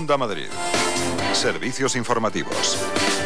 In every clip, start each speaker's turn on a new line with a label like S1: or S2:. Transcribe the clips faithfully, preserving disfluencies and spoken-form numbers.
S1: Onda Madrid. Servicios informativos.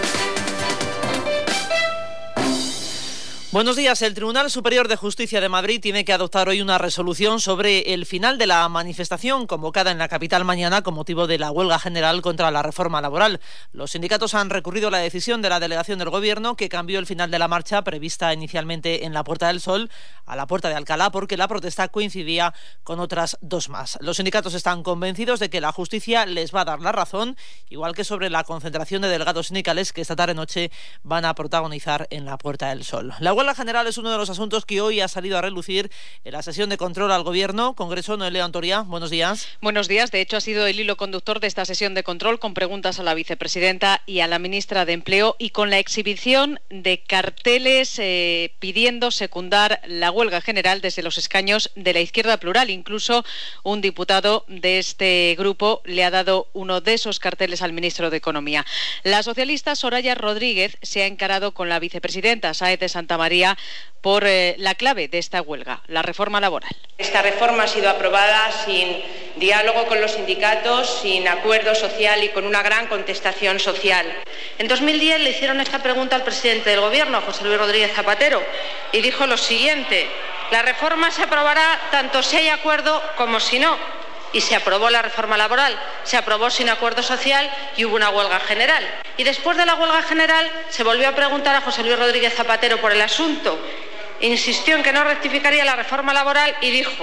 S2: Buenos días. El Tribunal Superior de Justicia de Madrid tiene que adoptar hoy una resolución sobre el final de la manifestación convocada en la capital mañana con motivo de la huelga general contra la reforma laboral. Los sindicatos han recurrido a la decisión de la delegación del Gobierno, que cambió el final de la marcha prevista inicialmente en la Puerta del Sol a la Puerta de Alcalá, porque la protesta coincidía con otras dos más. Los sindicatos están convencidos de que la justicia les va a dar la razón, igual que sobre la concentración de delegados sindicales que esta tarde-noche van a protagonizar en la Puerta del Sol. La La huelga general es uno de los asuntos que hoy ha salido a relucir en la sesión de control al Gobierno. Congreso, Noelia Ontoria, buenos días.
S3: Buenos días. De hecho, ha sido el hilo conductor de esta sesión de control, con preguntas a la vicepresidenta y a la ministra de Empleo, y con la exhibición de carteles eh, pidiendo secundar la huelga general desde los escaños de la izquierda plural. Incluso un diputado de este grupo le ha dado uno de esos carteles al ministro de Economía. La socialista Soraya Rodríguez se ha encarado con la vicepresidenta Sáez de Santamaría por eh, la clave de esta huelga, la reforma laboral.
S4: Esta reforma ha sido aprobada sin diálogo con los sindicatos, sin acuerdo social y con una gran contestación social. En dos mil diez le hicieron esta pregunta al presidente del Gobierno, a José Luis Rodríguez Zapatero, y dijo lo siguiente: la reforma se aprobará tanto si hay acuerdo como si no. Y se aprobó la reforma laboral, se aprobó sin acuerdo social y hubo una huelga general. Y después de la huelga general se volvió a preguntar a José Luis Rodríguez Zapatero por el asunto. Insistió en que no rectificaría la reforma laboral y dijo: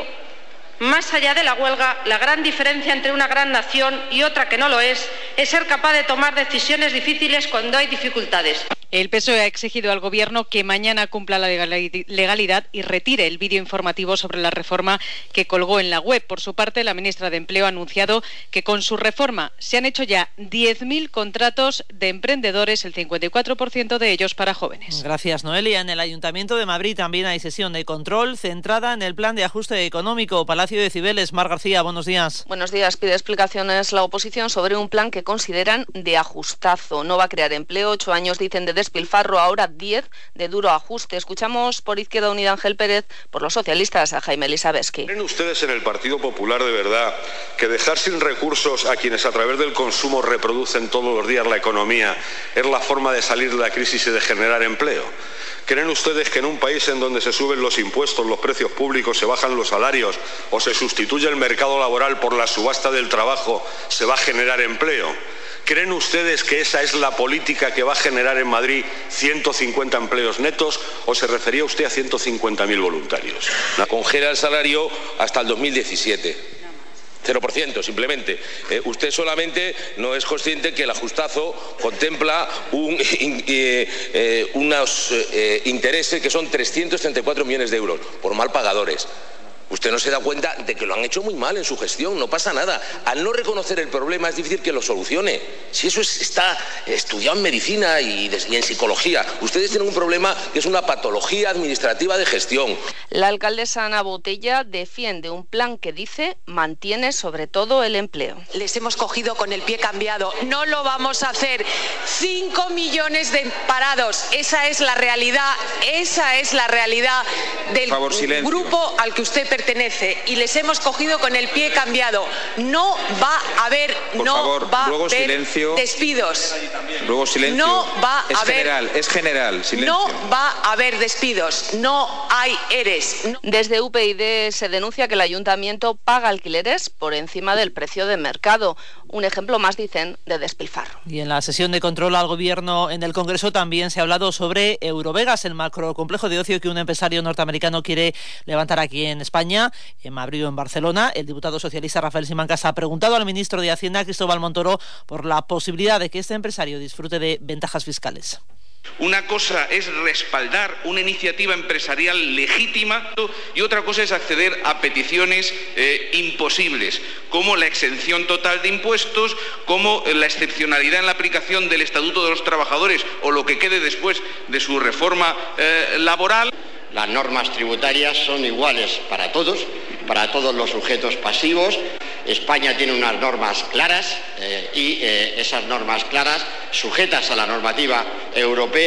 S4: más allá de la huelga, la gran diferencia entre una gran nación y otra que no lo es, es ser capaz de tomar decisiones difíciles cuando hay dificultades.
S3: El P S O E ha exigido al Gobierno que mañana cumpla la legalidad y retire el vídeo informativo sobre la reforma que colgó en la web. Por su parte, la ministra de Empleo ha anunciado que con su reforma se han hecho ya diez mil contratos de emprendedores, el cincuenta y cuatro por ciento de ellos para jóvenes.
S2: Gracias, Noelia. En el Ayuntamiento de Madrid también hay sesión de control centrada en el plan de ajuste económico. Palacio de Cibeles, Mar García, buenos días.
S5: Buenos días. Pide explicaciones la oposición sobre un plan que consideran de ajustazo. No va a crear empleo, ocho años dicen de despilfarro, ahora diez de duro ajuste. Escuchamos por Izquierda Unida Ángel Pérez, por los socialistas a Jaime Elisabetsky.
S6: ¿Creen ustedes en el Partido Popular de verdad que dejar sin recursos a quienes a través del consumo reproducen todos los días la economía es la forma de salir de la crisis y de generar empleo? ¿Creen ustedes que en un país en donde se suben los impuestos, los precios públicos, se bajan los salarios o se sustituye el mercado laboral por la subasta del trabajo se va a generar empleo? ¿Creen ustedes que esa es la política que va a generar en Madrid ciento cincuenta empleos netos o se refería usted a ciento cincuenta mil voluntarios?
S7: Congela el salario hasta el dos mil diecisiete. cero por ciento simplemente. Eh, usted solamente no es consciente que el ajustazo contempla un, in, eh, eh, unos eh, intereses que son trescientos treinta y cuatro millones de euros por mal pagadores. Usted no se da cuenta de que lo han hecho muy mal en su gestión, no pasa nada. Al no reconocer el problema es difícil que lo solucione. Si eso es, está estudiado en medicina y, de, y en psicología. Ustedes tienen un problema que es una patología administrativa de gestión.
S5: La alcaldesa Ana Botella defiende un plan que dice mantiene sobre todo el empleo.
S8: Les hemos cogido con el pie cambiado. No lo vamos a hacer. Cinco millones de parados. Esa es la realidad. Esa es la realidad del
S9: Por favor,
S8: grupo al que usted pertenece. Pertenece y les hemos cogido con el pie cambiado. No va a haber,
S9: Por
S8: no
S9: favor,
S8: va a
S9: luego
S8: haber
S9: silencio.
S8: despidos.
S9: Luego silencio.
S8: No va a
S9: es
S8: haber.
S9: general, es general. Silencio.
S8: No va a haber despidos. No hay eres. No.
S5: Desde U P YD se denuncia que el ayuntamiento paga alquileres por encima del precio de mercado. Un ejemplo más, dicen, de despilfarro.
S2: Y en la sesión de control al Gobierno en el Congreso también se ha hablado sobre Eurovegas, el macrocomplejo de ocio que un empresario norteamericano quiere levantar aquí en España, en Madrid o en Barcelona. El diputado socialista Rafael Simancas ha preguntado al ministro de Hacienda, Cristóbal Montoro, por la posibilidad de que este empresario disfrute de ventajas fiscales.
S10: Una cosa es respaldar una iniciativa empresarial legítima y otra cosa es acceder a peticiones eh, imposibles, como la exención total de impuestos, como la excepcionalidad en la aplicación del Estatuto de los Trabajadores o lo que quede después de su reforma eh, laboral.
S11: Las normas tributarias son iguales para todos, para todos los sujetos pasivos. España tiene unas normas claras eh, y eh, esas normas claras, sujetas a la normativa europea,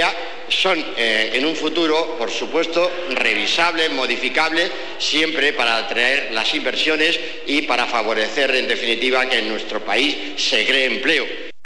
S11: son eh, en un futuro, por supuesto, revisables, modificables, siempre para atraer las inversiones y para favorecer, en definitiva, que en nuestro país se cree empleo.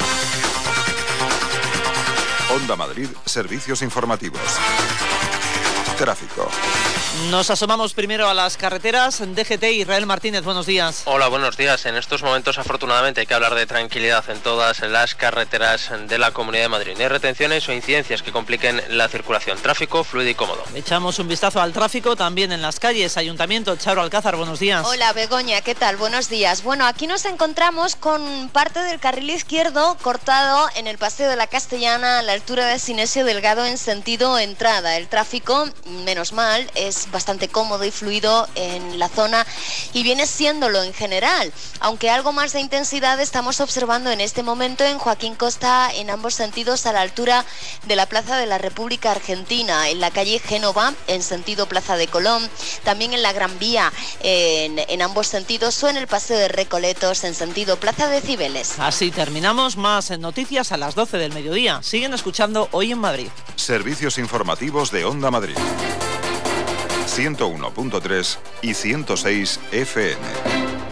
S1: Onda Madrid, servicios informativos. Tráfico.
S2: Nos asomamos primero a las carreteras. D G T, Israel Martínez, buenos días.
S12: Hola, buenos días. En estos momentos, afortunadamente, hay que hablar de tranquilidad en todas las carreteras de la Comunidad de Madrid. No hay retenciones o incidencias que compliquen la circulación. Tráfico fluido y cómodo.
S2: Echamos un vistazo al tráfico también en las calles. Ayuntamiento, Charo Alcázar, buenos días.
S13: Hola, Begoña, ¿qué tal? Buenos días. Bueno, aquí nos encontramos con parte del carril izquierdo cortado en el Paseo de la Castellana a la altura de Sinesio Delgado en sentido entrada. El tráfico, menos mal, es bastante cómodo y fluido en la zona y viene siéndolo en general, aunque algo más de intensidad estamos observando en este momento en Joaquín Costa en ambos sentidos a la altura de la Plaza de la República Argentina, en la calle Génova en sentido Plaza de Colón, también en la Gran Vía en, en ambos sentidos o en el Paseo de Recoletos en sentido Plaza de Cibeles.
S2: Así terminamos, más noticias a las doce del mediodía. Siguen escuchando Hoy en Madrid.
S1: Servicios informativos de Onda Madrid. ciento uno punto tres y ciento seis F M.